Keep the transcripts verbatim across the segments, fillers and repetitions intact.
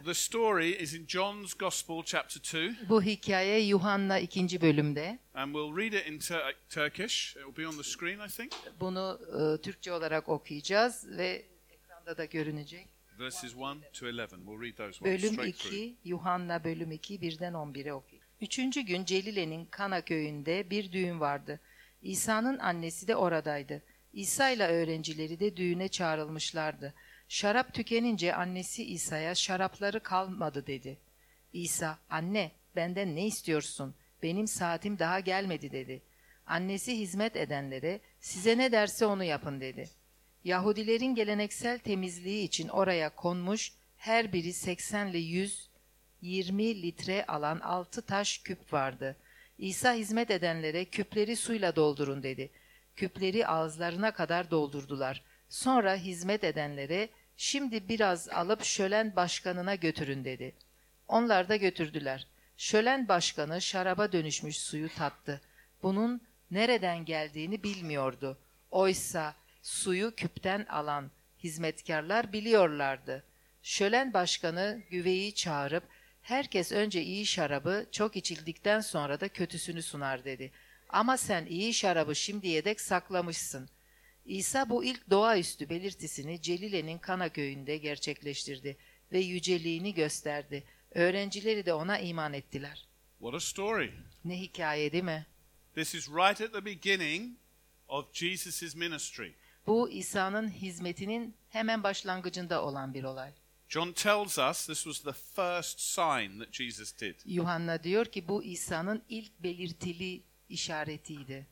The story is in John's Gospel chapter two. Bu hikaye Yuhanna ikinci bölümde. And we'll read it in Tur- Turkish. It will be on the screen, I think. Bunu e, Türkçe olarak okuyacağız ve ekranda da görünecek. Verses one to eleven. We'll read those ones Bölüm straight through. iki, Yuhanna bölüm iki, birden on bire okuyun. Üçüncü gün Celile'nin Kana köyünde bir düğün vardı. İsa'nın annesi de oradaydı. İsa ile öğrencileri de düğüne çağrılmışlardı. Şarap tükenince annesi İsa'ya şarapları kalmadı dedi. İsa, anne benden ne istiyorsun? Benim saatim daha gelmedi dedi. Annesi hizmet edenlere size ne derse onu yapın dedi. Yahudilerin geleneksel temizliği için oraya konmuş her biri seksen ile yüz yirmi litre alan altı taş küp vardı. İsa hizmet edenlere küpleri suyla doldurun dedi. Küpleri ağızlarına kadar doldurdular. Sonra hizmet edenlere şimdi biraz alıp şölen başkanına götürün dedi. Onlar da götürdüler. Şölen başkanı şaraba dönüşmüş suyu tattı. Bunun nereden geldiğini bilmiyordu. Oysa suyu küpten alan hizmetkarlar biliyorlardı. Şölen başkanı güveyi çağırıp herkes önce iyi şarabı çok içildikten sonra da kötüsünü sunar dedi. Ama sen iyi şarabı şimdiye dek saklamışsın. İsa bu ilk doğaüstü belirtisini Celile'nin Kana köyünde gerçekleştirdi ve yüceliğini gösterdi. Öğrencileri de ona iman ettiler. What a story. Ne hikaye değil mi? This is right at the beginning of Jesus' ministry. Bu İsa'nın hizmetinin hemen başlangıcında olan bir olay. John tells us this was the first sign that Jesus did. Yuhanna diyor ki bu İsa'nın ilk belirtili işaretiydi.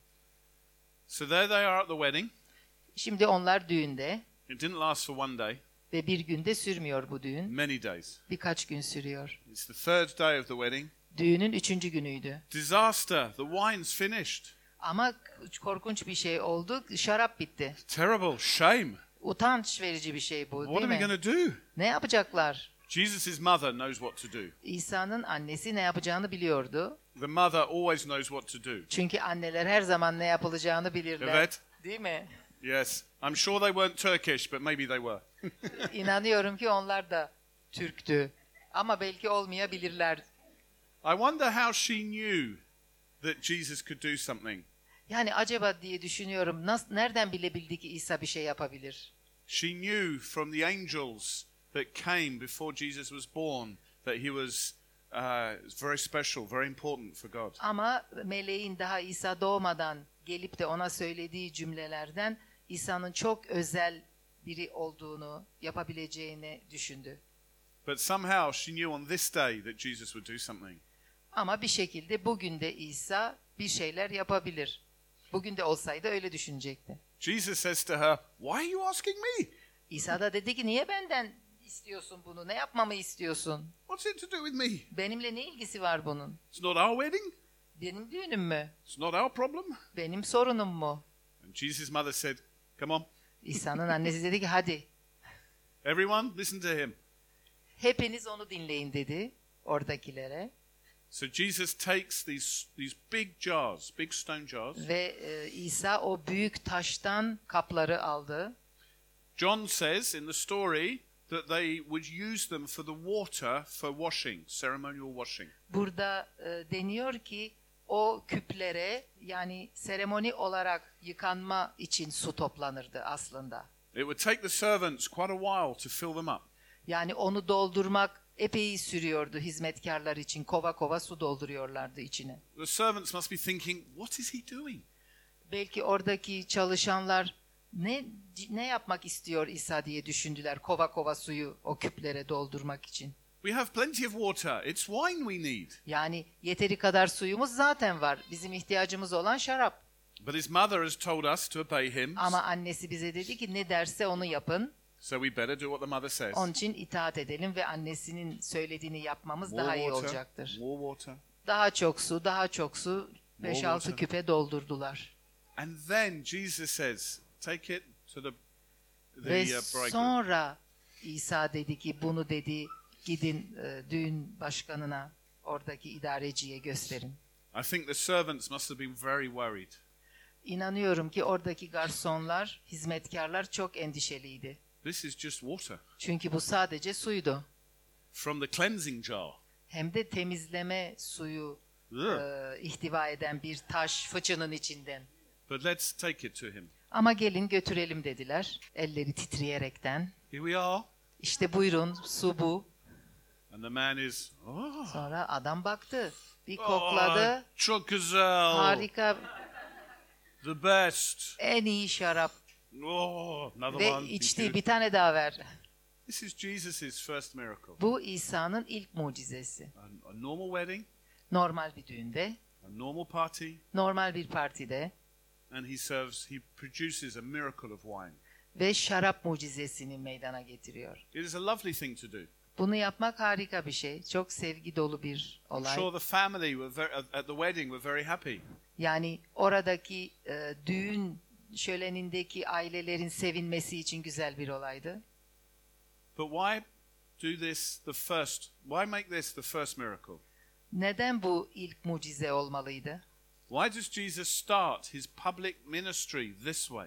So there they are at the wedding. Şimdi onlar düğünde It didn't last for one day, ve bir günde sürmüyor bu düğün. many days. Birkaç gün sürüyor. It's the third day of the wedding. Düğünün üçüncü günüydü. Disaster. The wine's finished. Ama korkunç bir şey oldu. Şarap bitti. Terrible. Shame. Utanç verici bir şey bu, What değil are we mi? going to do? Ne yapacaklar? Jesus' mother knows what to do. İsa'nın annesi ne yapacağını biliyordu. The mother always knows what to do. Çünkü anneler her zaman ne yapılacağını bilirler. Evet. Değil mi? Yes. I'm sure they weren't Turkish, but maybe they were. İnanıyorum ki onlar da Türktü. Ama belki olmayabilirler. I wonder how she knew that Jesus could do something. Yani acaba diye düşünüyorum. Nasıl, nereden bilebildi ki İsa bir şey yapabilir? She knew from the angels that came before Jesus was born that he was uh, very special, very important for God. Ama meleğin daha İsa doğmadan gelip de ona söylediği cümlelerden İsa'nın çok özel biri olduğunu, yapabileceğini düşündü. But somehow she knew on this day that Jesus would do something. Ama bir şekilde bugün de İsa bir şeyler yapabilir. Bugün de olsaydı öyle düşünecekti. Jesus says to her, "Why are you asking me? İsa da dedi ki niye benden istiyorsun bunu? Ne yapmamı istiyorsun? What's it to do with me? Benimle ne ilgisi var bunun? It's not our wedding. Benim düğünüm mü? It's not our problem." Benim sorunum mu? And Jesus' mother said, "Come on, İsa'nın annesi dedi ki hadi everyone, listen to him." hepiniz onu dinleyin dedi oradakilere. So Jesus takes these these big jars, big stone jars. Ve e, İsa o büyük taştan kapları aldı. John says in the story that they would use them for the water for washing, ceremonial washing. Burada e, deniyor ki o küplere yani seremoni olarak yıkanma için su toplanırdı aslında. It would take the servants quite a while to fill them up. Yani onu doldurmak epey sürüyordu hizmetkarlar için. Kova kova su dolduruyorlardı içine. The servants must be thinking, what is he doing? Belki oradaki çalışanlar ne ne yapmak istiyor İsa diye düşündüler. Kova kova suyu o küplere doldurmak için. We have plenty of water. It's wine we need. Yani yeteri kadar suyumuz zaten var. Bizim ihtiyacımız olan şarap. But his mother has told us to obey him. Ama annesi bize dedi ki ne derse onu yapın. So we better do what the mother says. Onun için itaat edelim ve annesinin söylediğini yapmamız More daha iyi water, olacaktır. more water. Daha çok su, daha çok su. More beş altı water. küpe doldurdular. And then Jesus says, take it to the, the Ve uh, bridegroom. sonra İsa dedi ki bunu dedi gidin e, düğün başkanına, oradaki idareciye gösterin. I think the servants must have been very worried. İnanıyorum ki oradaki garsonlar, hizmetkarlar çok endişeliydi. This is just water. Çünkü bu sadece suydu. from the cleansing jar. Hem de temizleme suyu Ugh. e, ihtiva eden bir taş fıçının içinden. But let's take it to him. Ama gelin götürelim dediler, elleri titreyerekten. Here we are. İşte buyurun, su bu. And the man is, oh, Sonra adam baktı, bir oh, kokladı. çok güzel. Harika, The best. en iyi şarap. Oh, another Ve one. Thank içti, you. bir tane daha ver. This is Jesus' first miracle. Bu İsa'nın ilk mucizesi. A, a normal wedding, Normal bir düğünde, a normal party, normal bir partide and he serves, he produces a miracle of wine. ve şarap mucizesini meydana getiriyor. It is a lovely thing to do. Bunu yapmak harika bir şey. Çok sevgi dolu bir I'm olay. sure the family were very, at the wedding were very happy. Yani oradaki e, düğün şölenindeki ailelerin sevinmesi için güzel bir olaydı. But why do this the first? Why make this the first miracle? Neden bu ilk mucize olmalıydı? Why does Jesus start his public ministry this way?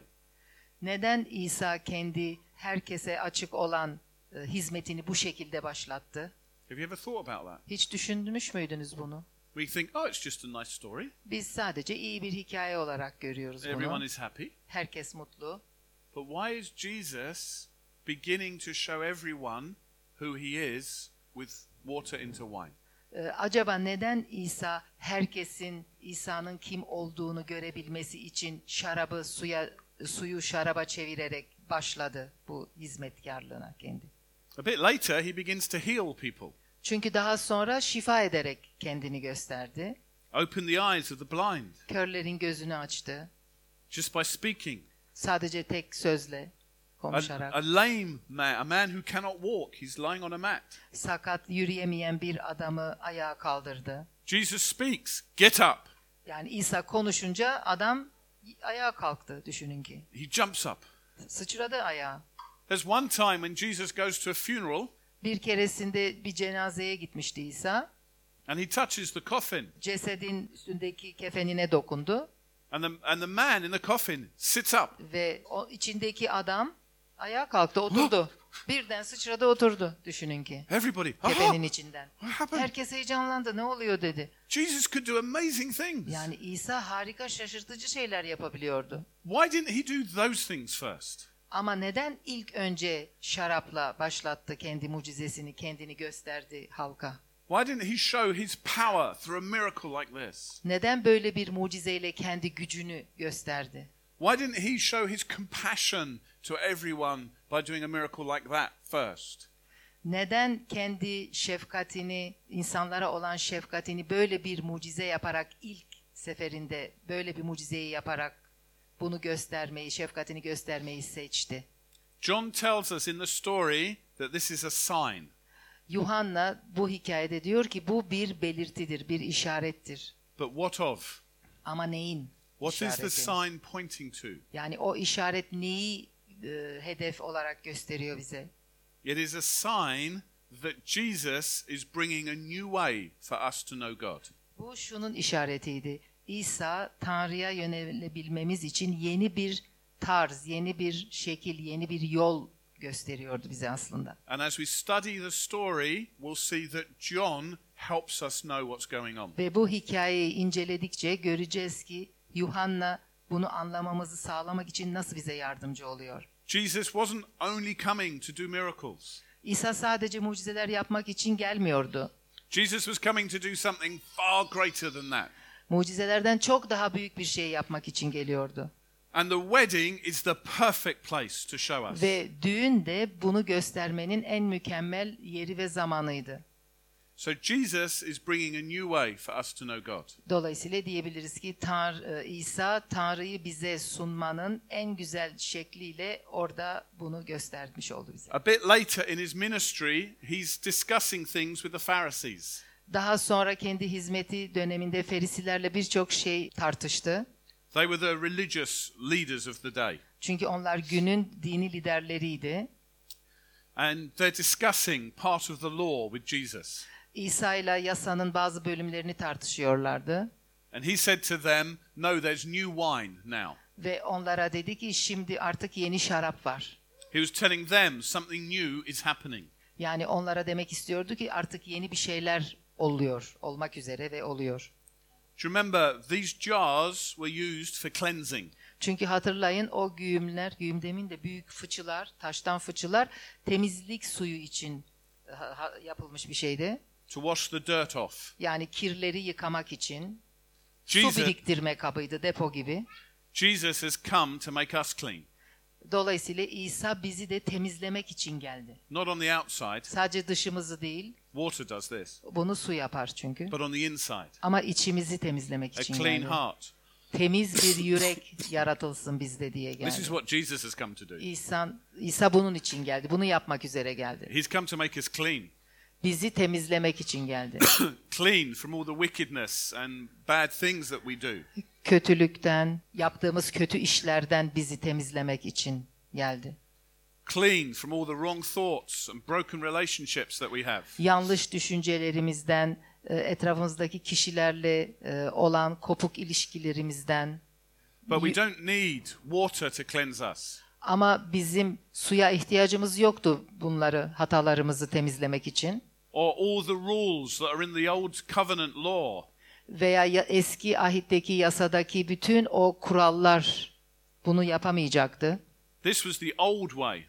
Neden İsa kendi herkese açık olan e, hizmetini bu şekilde başlattı? Have you ever thought about that? Hiç düşünmüş müydünüz bunu? We think, oh, it's just a nice story. Biz sadece iyi bir hikaye olarak görüyoruz Everyone bunu. is happy. Herkes mutlu. But why is Jesus beginning to show everyone who he is with water into wine? Ee, acaba neden İsa herkesin İsa'nın kim olduğunu görebilmesi için şarabı suya suyu şaraba çevirerek başladı bu hizmetkarlığına kendi? A bit later, he begins to heal people, Çünkü daha sonra şifa ederek kendini gösterdi. open the eyes of the blind, Körlerin gözünü açtı. just by speaking. Sadece tek sözle A, konuşarak. a lame man, a man who cannot walk, he's lying on a mat. Sakat, yürüyemeyen bir adamı ayağa kaldırdı. Jesus speaks, get up. Yani İsa konuşunca adam ayağa kalktı, düşünün ki. He jumps up. Sıçradı ayağa. There's one time when Jesus goes to a funeral Bir keresinde bir cenazeye gitmişti İsa. and he touches the coffin. Cesedin üstündeki kefenine dokundu And the, and the man in the coffin sits up. ve o içindeki adam ayağa kalktı, oturdu. Birden sıçradı, oturdu, düşünün ki. Everybody, Kefenin "Ah, içinden. what happened? Herkes heyecanlandı, ne oluyor dedi. Jesus could do amazing things. Yani İsa harika, şaşırtıcı şeyler yapabiliyordu. Why didn't he do those things first? Ama neden ilk önce şarapla başlattı kendi mucizesini, kendini gösterdi halka? Why didn't he show his power through a miracle like this? Neden böyle bir mucizeyle kendi gücünü gösterdi? Why didn't he show his compassion to everyone by doing a miracle like that first? Neden kendi şefkatini, insanlara olan şefkatini böyle bir mucize yaparak ilk seferinde böyle bir mucizeyi yaparak bunu göstermeyi, şefkatini göstermeyi seçti? John tells us in the story that this is a sign. Yuhanna bu hikayede diyor ki bu bir belirtidir, bir işarettir. But what of? Ama neyin What is the işareti? sign pointing to? Yani o işaret neyi e, hedef olarak gösteriyor bize? It is a sign that Jesus is bringing a new way for us to know God. Bu şunun işaretiydi. İsa Tanrı'ya yönelebilmemiz için yeni bir tarz, yeni bir şekil, yeni bir yol gösteriyordu bize aslında. And as we study the story, we'll see that John helps us know what's going on. Ve bu hikayeyi inceledikçe göreceğiz ki Yuhanna bunu anlamamızı sağlamak için nasıl bize yardımcı oluyor. Jesus wasn't only coming to do miracles. İsa sadece mucizeler yapmak için gelmiyordu. Jesus was coming to do something far greater than that. Mucizelerden çok daha büyük bir şey yapmak için geliyordu. And the wedding is the perfect place to show us. Ve düğün de bunu göstermenin en mükemmel yeri ve zamanıydı. So Jesus is bringing a new way for us to know God. Dolayısıyla diyebiliriz ki Tanrı, İsa Tanrı'yı bize sunmanın en güzel şekliyle orada bunu göstermiş oldu bize. A bit later in his ministry, he's discussing things with the Pharisees. Daha sonra kendi hizmeti döneminde Ferisilerle birçok şey tartıştı. They were the religious leaders of the day. Çünkü onlar günün dini liderleriydi. And they're discussing part of the law with Jesus. İsa ile yasanın bazı bölümlerini tartışıyorlardı. And he said to them, no, there's new wine now. Ve onlara dedi ki şimdi artık yeni şarap var. He was telling them something new is happening. Yani onlara demek istiyordu ki artık yeni bir şeyler oluyor, olmak üzere ve oluyor. Do you remember these jars were used for cleansing? Çünkü hatırlayın o güğümler, güğüm demin de büyük fıçılar, taştan fıçılar temizlik suyu için ha- ha- yapılmış bir şeydi. To wash the dirt off. Yani kirleri yıkamak için Jesus, su biriktirme kabıydı, depo gibi. Jesus has come to make us clean. Dolayısıyla İsa bizi de temizlemek için geldi. Not on the outside. Sadece dışımızı değil, Water does this. bunu su yapar çünkü. But on the inside. Ama içimizi temizlemek A için clean geldi. heart. Temiz bir yürek yaratılsın bizde diye This is geldi. what Jesus has come to do. İsa, İsa bunun için geldi. Bunu yapmak üzere geldi. He's come to make us clean. Bizi temizlemek için geldi. Clean from all the wickedness and bad things that we do. Kötülükten, yaptığımız kötü işlerden bizi temizlemek için geldi. Clean from all the wrong thoughts and broken relationships that we have. Yanlış düşüncelerimizden, e, etrafımızdaki kişilerle e, olan kopuk ilişkilerimizden. But we don't need water to cleanse us. Ama bizim suya ihtiyacımız yoktu bunları, hatalarımızı temizlemek için. Or all the rules that are in the old covenant law. Veya ya- eski ahitteki yasadaki bütün o kurallar bunu yapamayacaktı. This was the old way.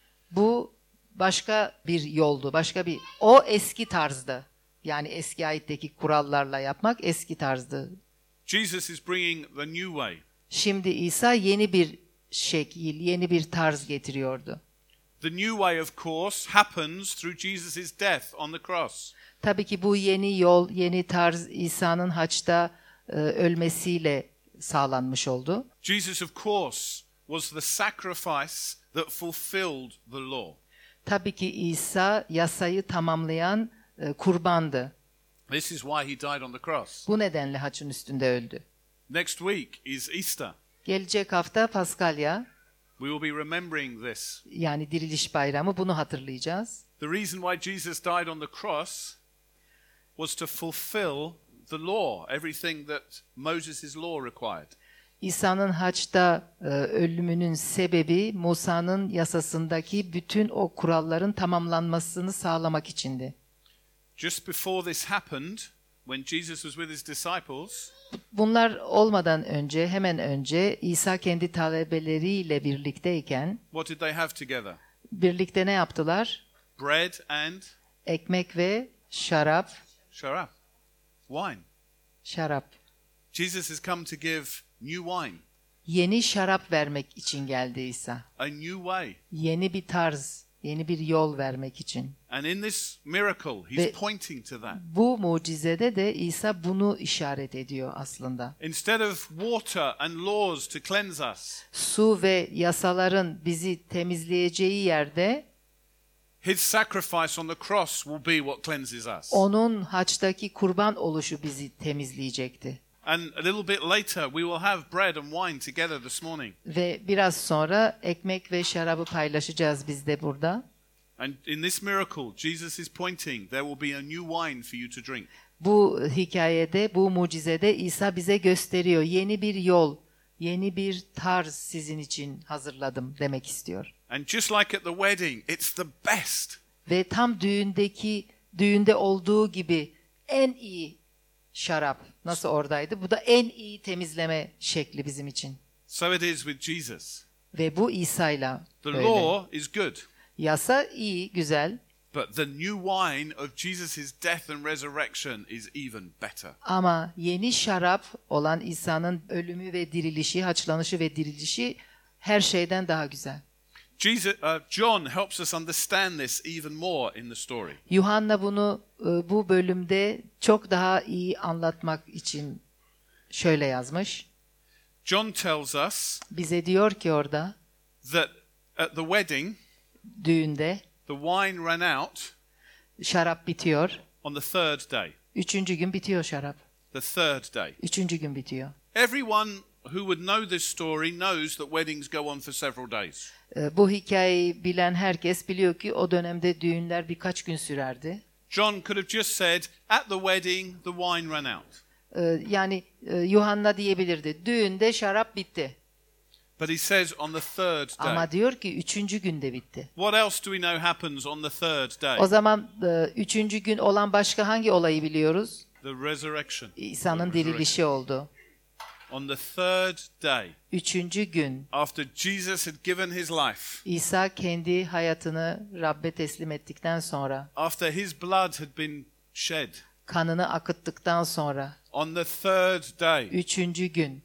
Bu başka bir yoldu, başka bir, o eski tarzdı. Yani eski ahitteki kurallarla yapmak eski tarzdı. Jesus is bringing the new way. Şimdi İsa yeni bir şekil, yeni bir tarz getiriyordu. The new way, of course, happens through Jesus' death on the cross. Tabii ki bu yeni yol, yeni tarz İsa'nın haçta e, ölmesiyle sağlanmış oldu. Jesus, of course, was the sacrifice that fulfilled the law. Tabii ki İsa yasayı tamamlayan e, kurbandı. This is why he died on the cross. Bu nedenle haçın üstünde öldü. Next week is Easter. Gelecek hafta Paskalya, We will be remembering this. yani Diriliş Bayramı, bunu hatırlayacağız. The reason why Jesus died on the cross was to fulfill the law, everything that Moses' law required. İsa'nın haçta e, ölümünün sebebi Musa'nın yasasındaki bütün o kuralların tamamlanmasını sağlamak içindi. Just before this happened, when Jesus was with his disciples, Bunlar olmadan önce, hemen önce İsa kendi talebeleriyle birlikteyken what did they have together? birlikte ne yaptılar? Bread and Ekmek ve şarap, sharab, wine. şarap. Jesus has come to give new wine, Yeni şarap vermek için geldi İsa. a new way. Yeni bir tarz, yeni bir yol vermek için. And in this miracle, he's Ve- pointing to that. Bu mucizede de İsa bunu işaret ediyor aslında. Instead of water and laws to cleanse us, Su ve yasaların bizi temizleyeceği yerde his sacrifice on the cross will be what cleanses us. onun haçtaki kurban oluşu bizi temizleyecekti. And a little bit later, we will have bread and wine together this morning. Ve biraz sonra ekmek ve şarabı paylaşacağız biz de burada. And in this miracle, Jesus is pointing, there will be a new wine for you to drink. Bu hikayede, bu mucizede İsa bize gösteriyor. Yeni bir yol, yeni bir tarz sizin için hazırladım demek istiyor. And just like at the wedding, it's the best. Ve tam düğündeki, düğünde olduğu gibi en iyi şarap nasıl oradaydı? Bu da en iyi temizleme şekli bizim için. So it is with Jesus. Ve bu İsa'yla The öyle. law is good, Yasa iyi, güzel. but the new wine of Jesus' death and resurrection is even better. Ama yeni şarap olan İsa'nın ölümü ve dirilişi, haçlanışı ve dirilişi her şeyden daha güzel. Jesus, uh, John helps us understand this even more in the story. Yuhanna bunu e, bu bölümde çok daha iyi anlatmak için şöyle yazmış. John tells us Bize diyor ki orada that at the wedding, düğünde the wine ran out şarap bitiyor. on the third day. Üçüncü gün bitiyor şarap. The third day. Üçüncü gün bitiyor. Everyone who would know this story knows that weddings go on for several days. E, Bu hikayeyi bilen herkes biliyor ki o dönemde düğünler birkaç gün sürerdi. John could have just said, at the wedding, the wine ran out. E, Yani e, Yuhanna diyebilirdi. Düğünde şarap bitti. But he says on the third day. Ama diyor ki üçüncü günde bitti. What else do we know happens on the third day? O zaman e, üçüncü gün olan başka hangi olayı biliyoruz? The resurrection. İsa'nın The resurrection. dirilişi oldu. On the third day, Üçüncü gün after Jesus had given his life, İsa kendi hayatını Rabbe teslim ettikten sonra, after his blood had been shed, kanını akıttıktan sonra, on the third day, üçüncü gün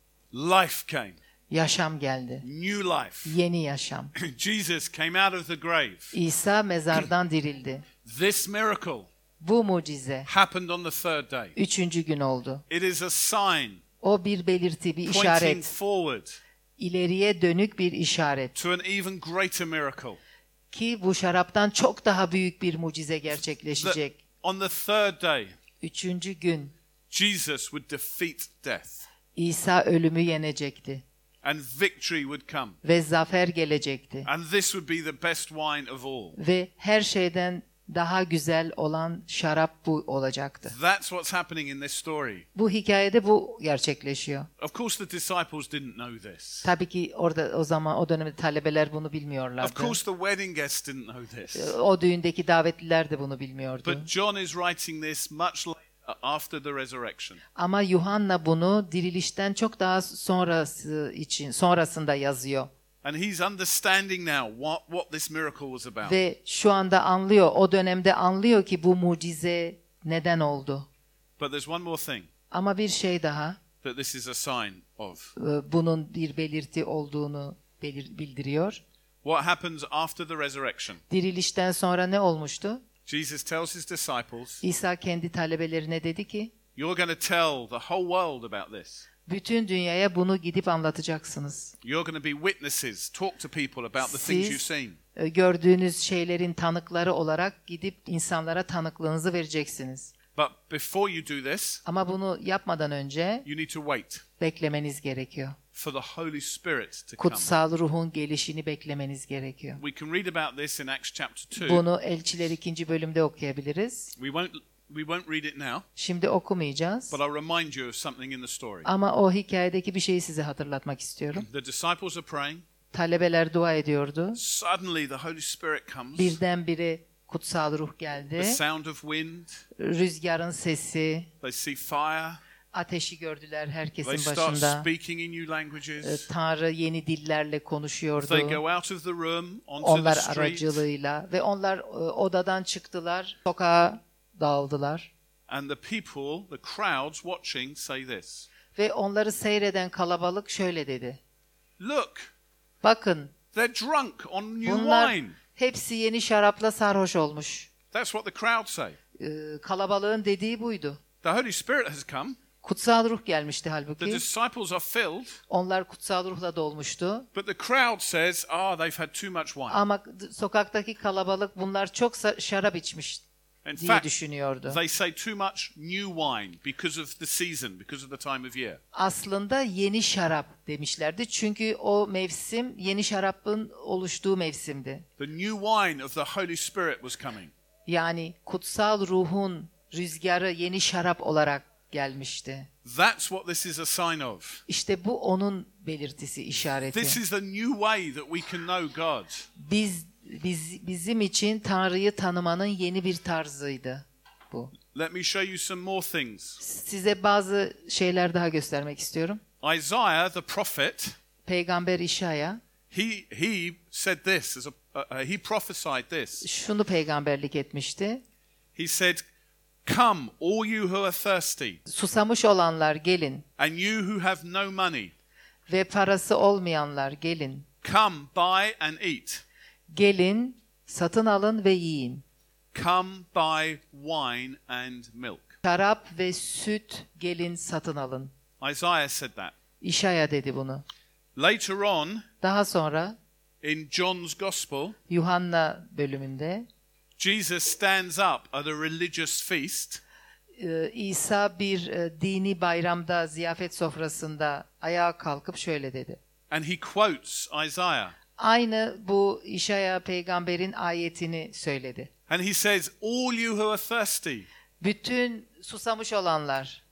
life came. yaşam geldi. New life. Yeni yaşam. Jesus came out of the grave. İsa mezardan dirildi. This miracle Bu mucize happened on the third day. üçüncü gün oldu. It is a sign O bir belirti, bir pointing işaret. forward İleriye dönük bir işaret. to an even greater miracle. Ki bu şaraptan çok daha büyük bir mucize That gerçekleşecek. on the third day, Üçüncü gün Jesus would defeat death İsa ölümü yenecekti. and victory would come. Ve zafer gelecekti. And this would be the best wine of all. Ve her şeyden daha güzel olan şarap bu olacaktı. That's what's happening in this story. Bu hikayede bu gerçekleşiyor. Of course, the disciples didn't know this. Tabii ki orada o zaman o dönemde talebeler bunu Of bilmiyorlardı. course, the wedding guests didn't know this. O düğündeki davetliler de bunu bilmiyordu. But John is writing this much later after the resurrection. Ama Yuhanna bunu dirilişten çok daha sonrası için sonrasında yazıyor. And he's understanding now what, what this miracle was about. Ve şu anda anlıyor, o dönemde anlıyor ki bu mucize neden oldu. But there's one more thing Ama bir şey daha, that this is a sign of. e, bunun bir belirti olduğunu belir- bildiriyor. What happens after the resurrection? Dirilişten sonra ne olmuştu? Jesus tells his disciples, İsa kendi talebelerine dedi ki, you're going to tell the whole world about this. bütün dünyaya bunu gidip anlatacaksınız. You're going to be witnesses. Talk to people about the things you've Siz seen. e, gördüğünüz şeylerin tanıkları olarak gidip insanlara tanıklığınızı vereceksiniz. But before you do this, Ama bunu yapmadan önce you need to wait beklemeniz gerekiyor. for the Holy Spirit to come. Kutsal ruhun gelişini beklemeniz gerekiyor. We can read about this in Acts chapter two. Bunu Elçiler ikinci bölümde okuyabiliriz. We won't we won't read it now, Şimdi okumayacağız. but I'll remind you of something in the story. Ama o hikayedeki bir şeyi size hatırlatmak istiyorum. The disciples are praying. Talebeler dua ediyordu. Suddenly the Holy Spirit comes. Birdenbire kutsal ruh The geldi. sound of wind. Rüzgarın sesi, They see fire. ateşi gördüler herkesin They start başında. speaking in new Ee, languages. Tanrı yeni dillerle They konuşuyordu. go out of the room onto Onlar the street. aracılığıyla ve onlar e, odadan çıktılar, sokağa dağıldılar. And the people, the crowds watching say this. Ve onları seyreden kalabalık şöyle dedi. Look, Bakın, they're drunk on new bunlar wine. hepsi yeni şarapla sarhoş olmuş. That's what the crowd say. Ee, kalabalığın dediği buydu. The Holy Spirit has come. Kutsal ruh gelmişti The halbuki. disciples are filled. Onlar kutsal ruhla dolmuştu. But the crowd says, ah, they've had too much wine. Ama d- sokaktaki kalabalık bunlar çok sa- şarap içmiş In diye fact, düşünüyordu. they say too much new wine because of the season, because of the time of year. Aslında yeni şarap demişlerdi. Çünkü o mevsim yeni şarabın oluştuğu mevsimdi. The new wine of the Holy Spirit was coming. Yani kutsal ruhun rüzgarı yeni şarap olarak gelmişti. That's what this is a sign of. İşte bu onun belirtisi, işareti. This is the new way that we can know God. Biz, biz bizim için Tanrı'yı tanımanın yeni bir tarzıydı bu. Let me show you some more things. Size bazı şeyler daha göstermek istiyorum. Isaiah, the prophet, Peygamber İşaya he he said this as a uh, he prophesied this. şunu peygamberlik etmişti. He said, "Come, all you who are thirsty, Susamış olanlar gelin and you who have no money, ve parası olmayanlar gelin. come buy and eat. Gelin, satın alın ve yiyin. Come buy wine and milk." Şarap ve süt gelin satın alın. Isaiah said that. İşaya dedi bunu. Later on Daha sonra in John's Gospel, Yuhanna bölümünde Jesus stands up at a religious feast e, İsa bir e, dini bayramda ziyafet sofrasında ayağa kalkıp şöyle dedi. and he quotes Isaiah. Aynı bu İşaya peygamberin ayetini söyledi. And he says, "All you who are thirsty, Bütün susamış olanlar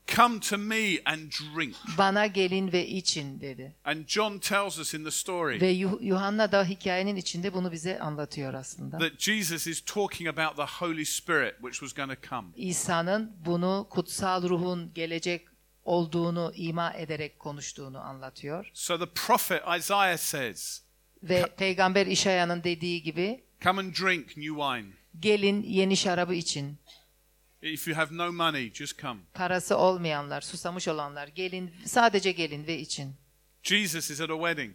Come to me and drink. Bana gelin ve için dedi. And John tells us in the story Ve Yuh- Yuhanna da hikayenin içinde bunu bize anlatıyor aslında. that Jesus is talking about the Holy Spirit which was going to come. İsa'nın bunu kutsal ruhun gelecek olduğunu ima ederek konuştuğunu anlatıyor. So the prophet Isaiah says, Ve Peygamber İşaya'nın dediği gibi come and drink new wine. gelin yeni şarabı için. If you have no money, just come. Parası olmayanlar, susamış olanlar gelin, sadece gelin ve için. Jesus is at a wedding.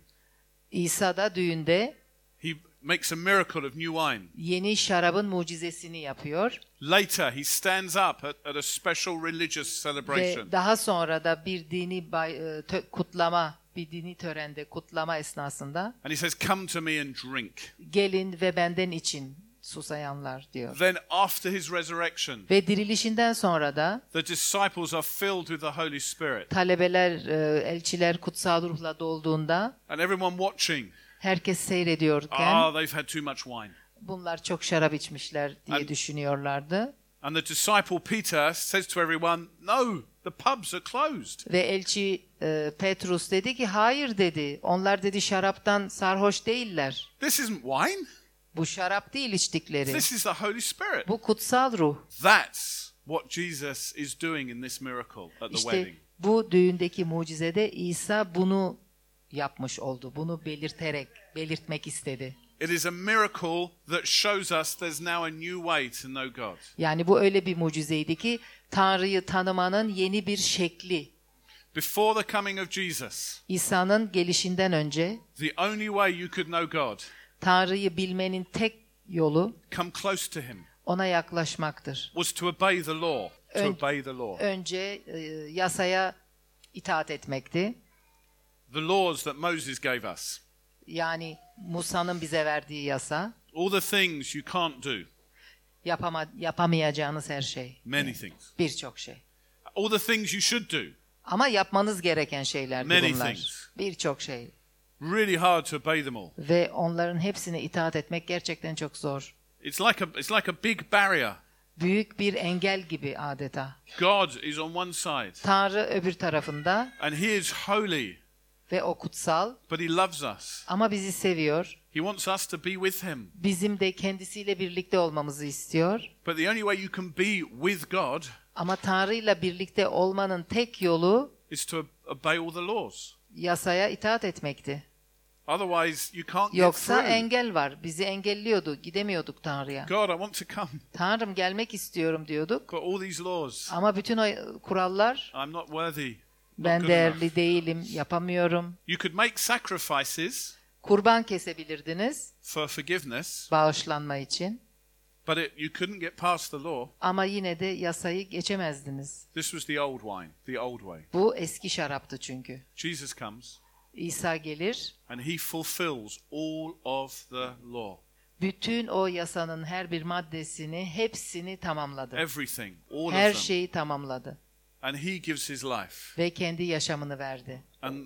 İsa da düğünde He makes a miracle of new wine. yeni şarabın mucizesini yapıyor. Later, he stands up at, at a special religious celebration. Ve daha sonra da bir dini bay, e, tö- kutlama, bir dini törende kutlama esnasında And he says, come to me and drink. gelin ve benden için susayanlar diyor. Then after his resurrection, Ve dirilişinden sonra da the disciples are filled with the Holy Spirit. talebeler, e, elçiler kutsal ruhla dolduğunda And everyone watching, herkes seyrediyorken ah, they've had too much wine. bunlar çok şarap içmişler diye And- düşünüyorlardı. And the disciple Peter says to everyone, no, the pubs are closed. Ve elçi e, Petrus dedi ki hayır dedi. Onlar dedi şaraptan sarhoş değiller. This isn't wine. Bu şarap değil içtikleri. This is the Holy Spirit. Bu kutsal ruh. That's what Jesus is doing in this miracle at the İşte wedding. bu düğündeki mucizede İsa bunu yapmış oldu. Bunu belirterek, belirtmek istedi. It is a miracle that shows us there's now a new way to know God. Yani bu öyle bir mucizeydi ki Tanrı'yı tanımanın yeni bir şekli. Before the coming of Jesus, İsa'nın gelişinden önce the only way you could know God, Tanrı'yı bilmenin tek yolu come close to him, ona yaklaşmaktır. was to obey the law, to Ön- obey the law. Önce e, yasaya itaat etmekti. The laws that Moses gave us. Yani Musa'nın bize verdiği yasa, All the things you can't do, yapama, yapamayacağınız her şey. many things. Birçok şey. All the things you should do, Ama yapmanız gereken şeyler Many bunlar. things. Birçok şey. really hard to obey them all. Ve onların hepsine itaat etmek gerçekten çok zor. It's like a, it's like a big barrier. Büyük bir engel gibi adeta. God is on one side, Tanrı öbür tarafında and he is holy, ve o kutsal but he loves us. ama bizi seviyor. He wants us to be with him. Bizim de kendisiyle birlikte olmamızı istiyor. But the only way you can be with God Ama Tanrı'yla birlikte olmanın tek yolu is to obey all the laws. yasaya itaat etmekti. Otherwise, you can't get Yoksa through. engel var. Bizi engelliyordu. Gidemiyorduk Tanrı'ya. God, I want to come, Tanrım gelmek istiyorum diyorduk. but all these laws, Ama bütün o kurallar I'm not worthy. Not ben good değerli enough. değilim, yapamıyorum. You could make sacrifices Kurban kesebilirdiniz for forgiveness, bağışlanma için. but it, you couldn't get past the law. Ama yine de yasayı geçemezdiniz. This was the old wine, the old way. Bu eski şaraptı çünkü. Jesus comes İsa gelir, and he fulfills all of the law. bütün o yasanın her bir maddesini, hepsini tamamladı. Everything, all Her of them. şeyi tamamladı And he gives his life. ve kendi yaşamını verdi. And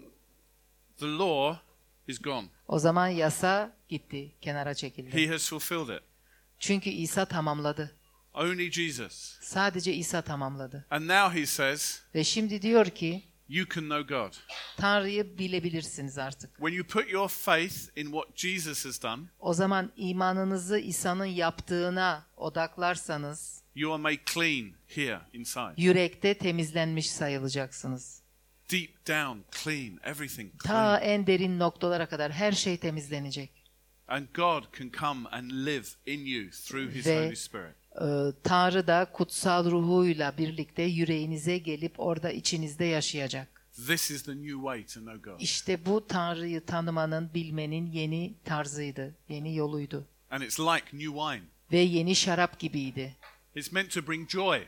the law is gone. O zaman yasa gitti, kenara He çekildi. has fulfilled it. Çünkü İsa tamamladı. Only Jesus. Sadece İsa tamamladı. And now he says, Ve şimdi diyor ki, you can know God. Tanrı'yı bilebilirsiniz artık. When you put your faith in what Jesus has done, O zaman imanınızı İsa'nın yaptığına odaklarsanız, you are made clean here inside. yürekte temizlenmiş sayılacaksınız. Deep down, clean, everything Ta clean. en derin noktalara kadar her şey temizlenecek. And God can come and live in you through his Ve- Holy Spirit. Ee, Tanrı da kutsal ruhuyla birlikte yüreğinize gelip orada içinizde yaşayacak. This is the new way to know God. İşte bu Tanrı'yı tanımanın, bilmenin yeni tarzıydı, yeni yoluydu. And it's like new wine. Ve yeni şarap gibiydi. It's meant to bring joy.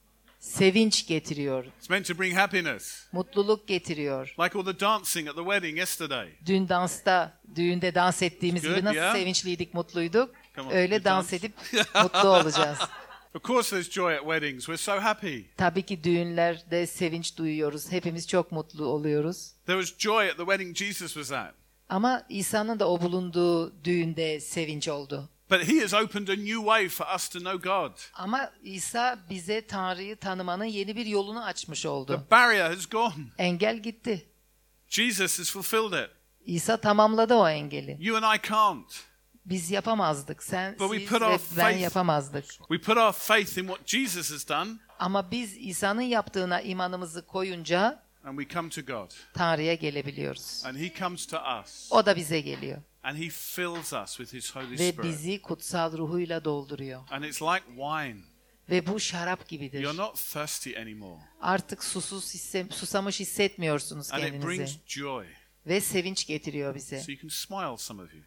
Sevinç getiriyor, It's meant to bring happiness. mutluluk getiriyor. Like all the dancing at the wedding yesterday. Dün dansta, düğünde dans ettiğimiz Good, gibi nasıl yeah. sevinçliydik, mutluyduk. Come on, Öyle you dans dance. edip mutlu olacağız. Of course there's joy at weddings. We're so happy. Tabii ki düğünlerde sevinç duyuyoruz. Hepimiz çok mutlu oluyoruz. There was joy at the wedding Jesus was at. Ama İsa'nın da o bulunduğu düğünde sevinç oldu. But he has opened a new way for us to know God. Ama İsa bize Tanrı'yı tanımanın yeni bir yolunu açmış oldu. The barrier has gone. Engel gitti. Jesus has fulfilled it. İsa tamamladı o engeli. You and I can't. Biz yapamazdık. Sen, But we siz put ve our ben faith- yapamazdık. We put our faith in what Jesus has done, Ama biz İsa'nın yaptığına imanımızı koyunca and we come to God. Tanrı'ya gelebiliyoruz. And he comes to us. O da bize geliyor. And he fills us with his Holy Ve Spirit. bizi kutsal ruhuyla dolduruyor. And it's like wine. Ve bu şarap gibidir. You're not thirsty anymore. Artık susuz hisse, susamış hissetmiyorsunuz And it kendinizi. brings joy. Ve sevinç getiriyor bize. So you can smile, some of you.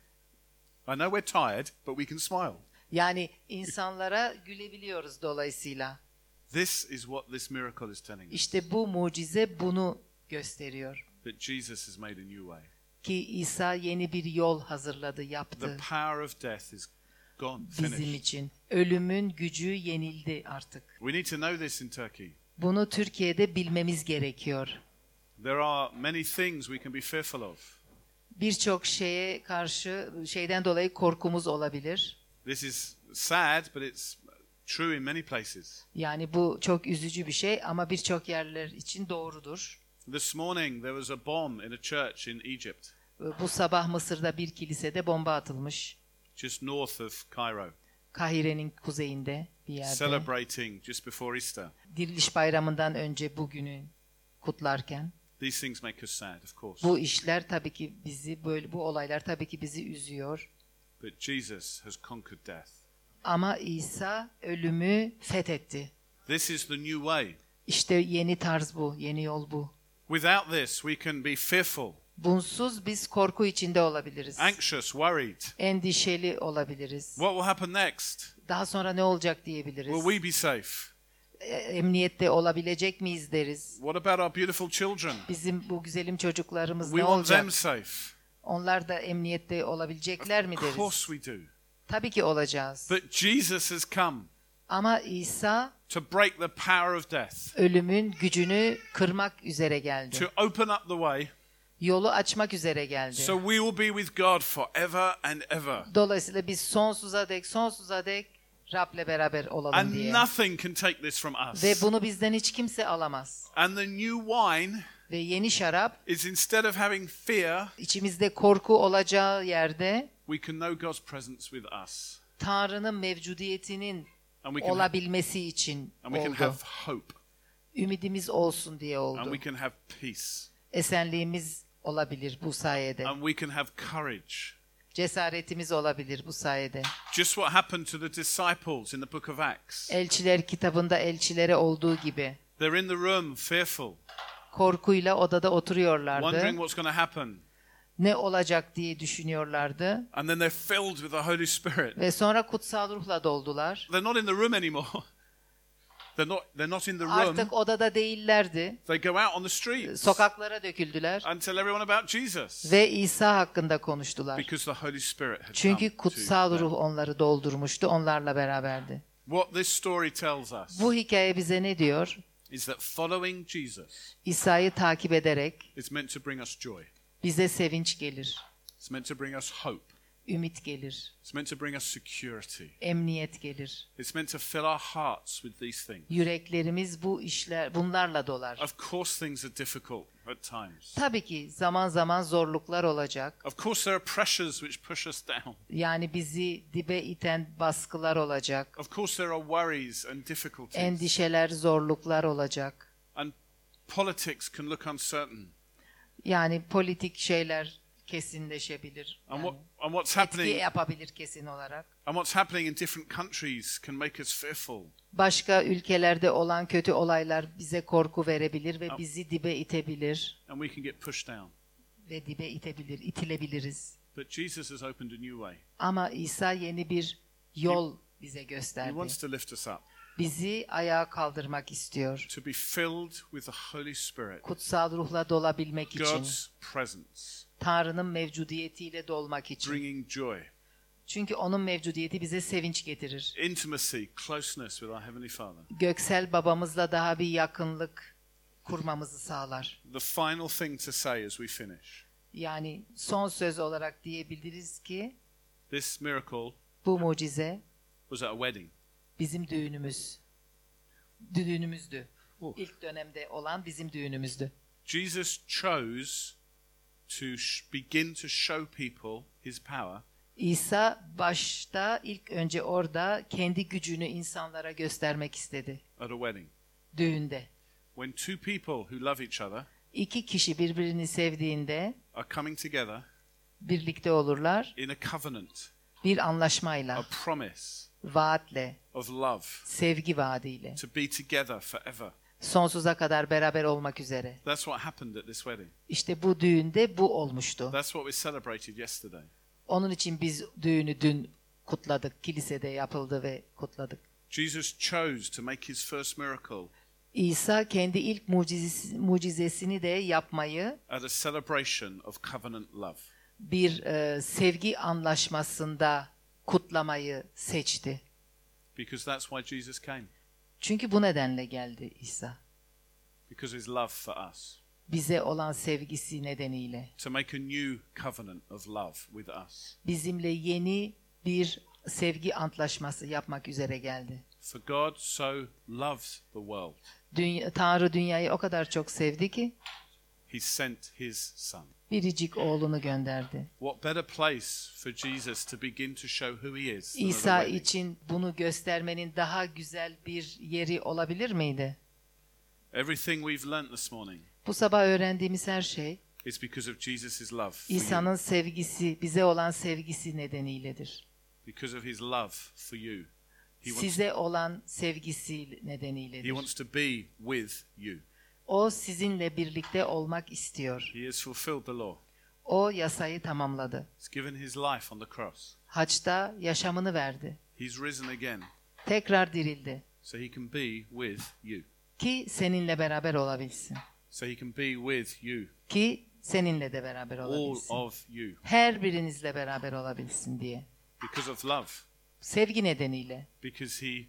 I know we're tired, but we can smile. Yani insanlara gülebiliyoruz dolayısıyla. This is what this miracle is telling us. İşte bu mucize bunu gösteriyor. That Jesus has made a new way. Ki İsa yeni bir yol hazırladı, The yaptı power of death is gone, bizim finished. için. Ölümün gücü yenildi artık. We need to know this in Turkey. Bunu Türkiye'de bilmemiz gerekiyor. There are many things we can be fearful of. Birçok şeye karşı şeyden dolayı korkumuz olabilir. This is sad, but it's true in many places. Yani bu çok üzücü bir şey ama birçok yerler için doğrudur. This morning there was a bomb in a church in Egypt, Bu sabah Mısır'da bir kilisede bomba atılmış. just north of Cairo, Kahire'nin kuzeyinde bir yerde. celebrating just before Easter. Diriliş Bayramı'ndan önce bugünü kutlarken. These things make us sad, of course. Bu işler tabii ki bizi böyle bu olaylar tabii ki bizi üzüyor. But Jesus has conquered death. Ama İsa ölümü fethetti. This is the new way. İşte yeni tarz bu, yeni yol bu. Without this, we can be fearful, Bunsuz biz korku içinde olabiliriz. anxious, worried. Endişeli olabiliriz. What will happen next? Daha sonra ne olacak diyebiliriz. Will we be safe? E, Emniyette olabilecek miyiz deriz. What about our beautiful children? Bizim bu güzelim çocuklarımız We ne want olacak? them safe. Onlar da emniyette olabilecekler mi Of deriz. course we do. Tabii ki olacağız. But Jesus has come Ama İsa to break the power of death, ölümün gücünü kırmak üzere geldi. to open up the way, Yolu açmak üzere geldi. so we will be with God forever and ever. Dolayısıyla biz sonsuza dek, sonsuza dek Rab'le beraber olalım And diye. nothing can take this from us. Ve bunu bizden hiç kimse alamaz. And the new wine Ve yeni şarap is, instead of having fear, içimizde korku olacağı yerde we can know God's presence with us. Tanrı'nın mevcudiyetinin And we can, olabilmesi için and we can oldu. have hope. Ümidimiz olsun diye And oldu. we can have peace. Esenliğimiz olabilir bu sayede. And we can have courage. Cesaretimiz olabilir bu sayede. Just what happened to the disciples in the book of Acts. Elçiler kitabında elçilere olduğu gibi They're in the room, fearful, korkuyla odada oturuyorlardı. wondering what's going to happen. Ne olacak diye düşünüyorlardı. And then they're filled with the Holy Spirit. Ve sonra kutsal ruhla doldular. They're not in the room anymore. They're not, they're not in the room. Artık odada değillerdi. They go out on the streets Sokaklara döküldüler. and tell everyone about Jesus. Ve İsa hakkında konuştular. Because the Holy Spirit had come Çünkü to kutsal them. ruh onları doldurmuştu. Onlarla beraberdi. What this story tells us Bu hikaye bize ne diyor? is that following Jesus İsa'yı takip ederek is meant to bring us joy. bize sevinç gelir. It's meant to bring us hope. Ümit gelir. It's meant to bring us security. Emniyet gelir. It's meant to fill our hearts with these things. Yüreklerimiz bu işler bunlarla dolar. Of course, things are difficult at times. Tabii ki zaman zaman zorluklar olacak. Of course, there are pressures which push us down. Yani bizi dibe iten baskılar olacak. Of course, there are worries and difficulties. Endişeler, zorluklar olacak. And politics can look uncertain. Yani politik şeyler kesinleşebilir. And Yani what and what's etki happening yapabilir kesin olarak. and what's happening in different countries can make us fearful. Başka ülkelerde olan kötü olaylar bize korku verebilir ve bizi dibe itebilir And we can get pushed down. ve dibe itebilir, itilebiliriz. But Jesus has opened a new way. Ama İsa yeni bir yol bize He gösterdi. wants to lift us up, Bizi ayağa kaldırmak istiyor. to be filled with the Holy Spirit, Kutsal ruhla dolabilmek için, God's presence, Tanrı'nın mevcudiyetiyle dolmak için. bringing joy, Çünkü onun mevcudiyeti bize sevinç getirir. intimacy, closeness with our Heavenly Father. Göksel babamızla daha bir yakınlık kurmamızı sağlar. The final thing to say as we finish. Yani son söz olarak diyebiliriz ki This miracle Bu mucize was at a wedding. bizim düğünümüz. Düğünümüzdü. Oh. İlk dönemde olan bizim düğünümüzdü. Jesus chose to sh- begin to show people his power İsa başta ilk önce orada kendi gücünü insanlara göstermek istedi. at a wedding. Düğünde. When two people who love each other İki kişi birbirini sevdiğinde are coming together birlikte olurlar. in a covenant, Bir a anlaşmayla, promise vaatle, of love sevgi vaadiyle. to be together forever. Sonsuza kadar beraber olmak üzere. That's what happened at this wedding. İşte bu düğünde bu olmuştu. That's what we celebrated yesterday. Onun için biz düğünü dün kutladık. Kilisede yapıldı ve kutladık. Jesus chose to make his first miracle İsa kendi ilk mucizesi, mucizesini de yapmayı at a celebration of covenant love. bir e, sevgi anlaşmasında kutlamayı seçti. Because that's why Jesus came. Çünkü bu nedenle geldi İsa. Because of his love for us. Bize olan sevgisi nedeniyle. To make a new covenant of love with us. Bizimle yeni bir sevgi antlaşması yapmak üzere geldi. For God so loves the world. Dünya, Tanrı dünyayı o kadar çok sevdi ki He sent his son. biricik oğlunu gönderdi. What better place for Jesus to begin to show who he is than at a İsa wedding? için bunu göstermenin daha güzel bir yeri olabilir miydi? Everything we've learnt this morning Bu sabah öğrendiğimiz her şey is because of Jesus' love for you. İsa'nın sevgisi, bize olan sevgisi nedeniyledir. Because of his love for you. He wants, Size olan sevgisi he nedeniyledir. wants to be with you. O sizinle birlikte olmak istiyor. He has fulfilled the law. O yasayı tamamladı. He's given his life on the cross. Haçta yaşamını verdi. He's risen again Tekrar dirildi. so he can be with you. Ki seninle beraber olabilsin. So he can be with you. Ki seninle de beraber All olabilsin. of you. Her birinizle beraber olabilsin diye. Because of love. Sevgi nedeniyle. Because he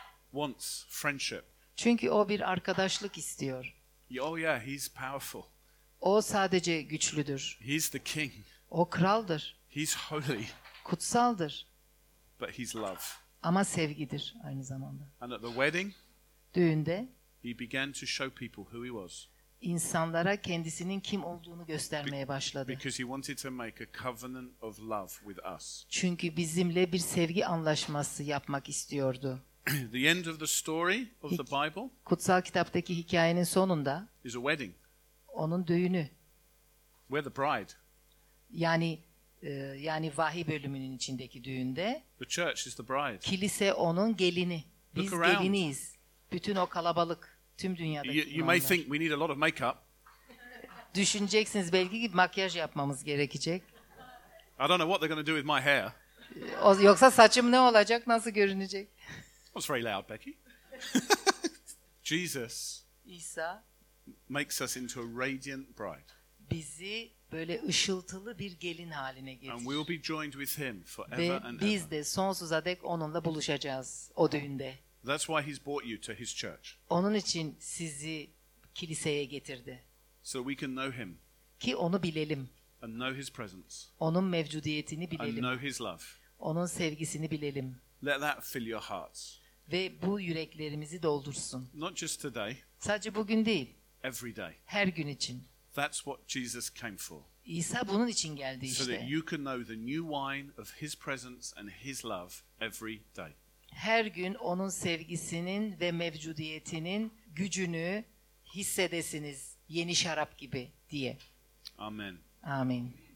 wants friendship. Çünkü o bir arkadaşlık istiyor. Oh yeah, he's powerful. O sadece güçlüdür. He's the king. O kraldır. He's holy. Kutsaldır. But he's love. Ama sevgidir aynı zamanda. And at the wedding, Düğünde he began to show people who he was. insanlara kendisinin kim olduğunu göstermeye başladı. Because he wanted to make a covenant of love with us. Çünkü bizimle bir sevgi anlaşması yapmak istiyordu. The end of the story of the Bible Kutsal kitaptaki hikayenin sonunda is a wedding. onun düğünü, We're the bride. yani e, yani vahiy bölümünün içindeki düğünde The church is the bride. kilise onun gelini. Biz Look around. geliniyiz. Bütün o kalabalık, tüm dünyadaki You, you may imamlar. think we need a lot of makeup. Düşüneceksiniz belki ki makyaj yapmamız gerekecek. I don't know what they're going to do with my hair. O, yoksa saçım ne olacak, nasıl görünecek? That's very loud, Becky. Jesus İsa makes us into a radiant bride. bizi böyle ışıltılı bir gelin haline And getirir. we'll be joined with him forever Ve and biz ever. de sonsuza dek onunla buluşacağız o düğünde. That's why he's brought you to his church. Onun için sizi kiliseye getirdi. So we can know him Ki onu bilelim. and know his presence Onun mevcudiyetini and bilelim. know his love. Onun sevgisini bilelim. Let that fill your hearts. Ve bu yüreklerimizi doldursun. Not just today, Sadece bugün değil, every day. her gün için. That's what Jesus came for. İsa bunun için geldi So that işte. you can know the new wine of his presence and his love every day. Her gün onun sevgisinin ve mevcudiyetinin gücünü hissedesiniz yeni şarap gibi diye. Amen. Amin.